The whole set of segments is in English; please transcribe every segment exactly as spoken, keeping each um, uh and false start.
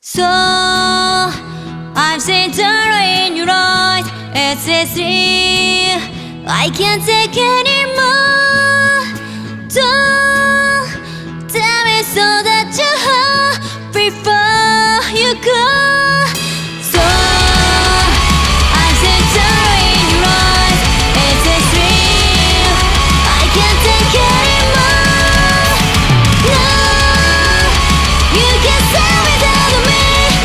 So I've seen terror in your eyes. It's easy, I can't take anymore. Don't tell me so that you hurt before you go. So I've seen terror in your eyes. It's easy, I can't take anymore. No, you can't say without me.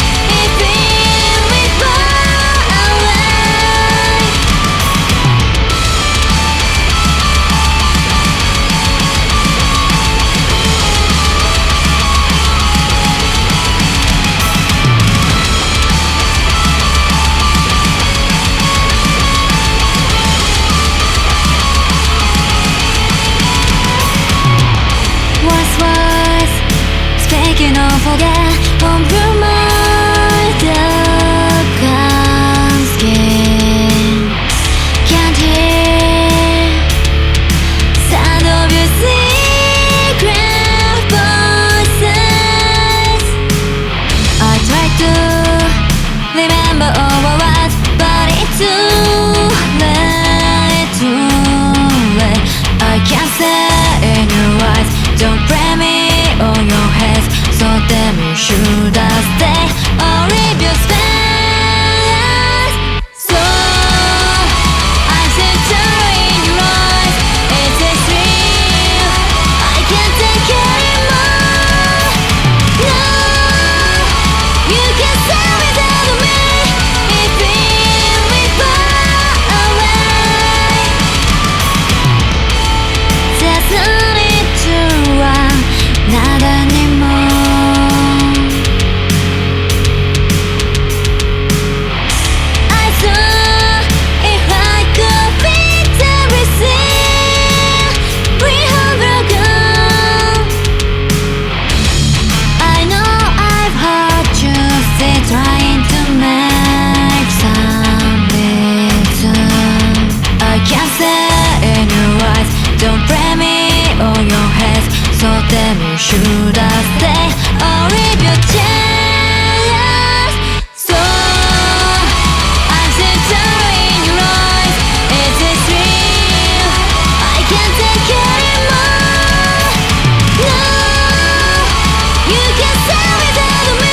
Don't forget, compromise the calm skin. Can't hear sound of your secret voices. I try to remember all our words, but it's too late, too late. I can't say in your eyes, don't pray me on your head. So tell me, should I stay or leave your space? So I've seen terror in your eyes. It's extreme, I can't take anymore. No, you can't stay without me. If we far away, there's no need to run, not anymore. Trying to make some reason. I can't say in your eyes, don't pray me on your head. So tell me, should I stay or leave your chance? So I've seen terror in your eyes. It's extreme, I can't take anymore. No, you can't stay without me.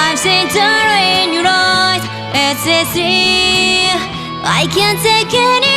It's easy, I can't take any